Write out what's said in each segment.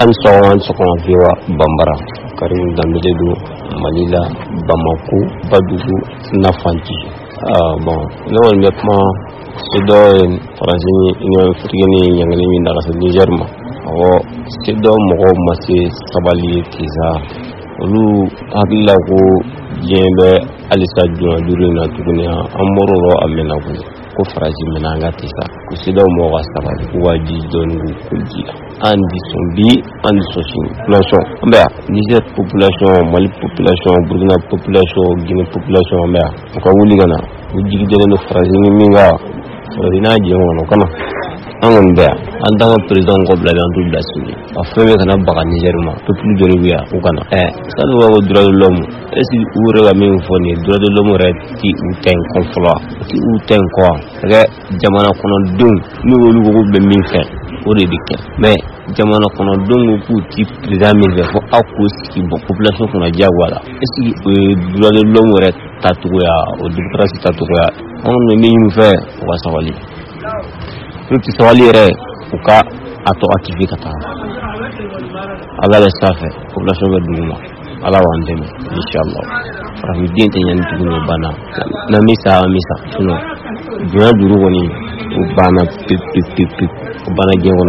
sɔgɔma fiwa Bambara Karim Dambele do Malila Bamako Badugu Nafanti bon non le plan c'est dans Français Union africaine yangali min daga Niger ma o c'est dans mo ma c'est sabali kiza olu hakilla ko jembe alisa duru na tuguni amororo amena ko faraji menanga tisa ko c'est dans mo wa sabali waji dongu kulji andi sombi andi sosin nation mbe Niger population Mali population Burkina population Guinée population mbe ko wuli gana wujigi de no faraji minga rina je wono kana angon be andanga president ko bla dan dubla sini afeme kana baga Niger ma peuple de rivière ko kana sanu wa droit de l'homme esi oure wa min foni droit de l'homme reti uten konflo ti uten ko ga jamana kono dum ni wolu ko be min fe o de dikke mais jamana kono dum ko ti president min fe fo akoski bo population kono jagwala esi droit de l'homme reti tatuya o démocratie tatuya on ne min fe wa sawali Ruti sawali re uka ato activé kata ala la safe population be duma ala wandeme inshallah rabi dinte nyan tuno bana na misa tuno dua duru woni bana pip bana jengono.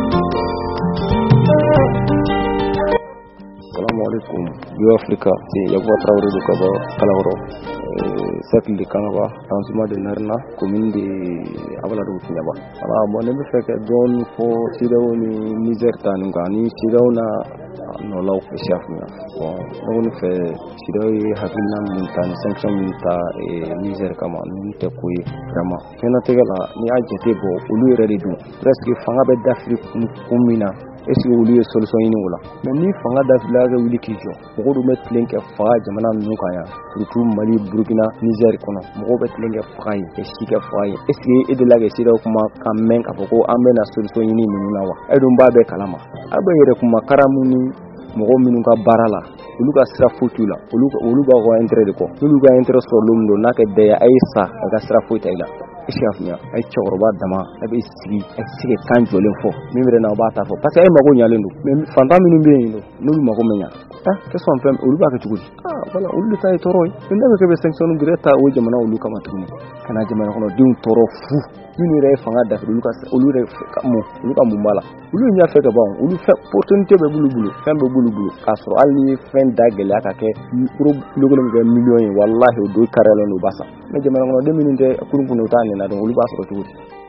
Assalamu alaikum Bio Africa ti yagwa trawre du kaba kalawro cercle de Kanaba arrondissement de Narna commune de Abaladu Kinyaba ala mo ne be feke don fo sidaw ni Niger tanunga ni sidaw na no law ko shafna bon on fe sidaw hakina min tan sanction min ta Niger kama ni te koy vraiment kena tegala ni ajete bo ulu rede du presque fanga be d'Afrique kumina est-ce que vous voulez solution inouïla mais ni fanga d'Afrique wili kijo ko do met lenke fa jamana nukaya surtout Mali Burkina Niger kono mo be lenke fa est-ce que fa est-ce que et de la gestion kuma kamen ka ko amena solution ini minuna wa edum ba be kalama abe yere kuma karamuni mo minu ka barala olu ka sira fotula olu ba ko intérêt de ko olu ga intérêt so lumdo naka de aisa ga sira fotila ishafnya ay choroba dama abe sigi kan jolen fo mimre na ba ta fo parce que ay mago nyalen do mais fanta minu be ndo nulu mago menya que son femme olu ba ka tugudi voilà olu tay toroy ndebe ke be sanction greta o jamana olu kama tuni kana jamana kono dim toro fu yini re fanga da olu re kamo olu ka mumbala olu nya fe ka ba olu fe opportunité be bulu kasro alni fen dagel aka ke pro logolo be millions wallahi do karelo no basa mais jamana kono 2 minutes kurun kuno tane na do olu ba so tuudi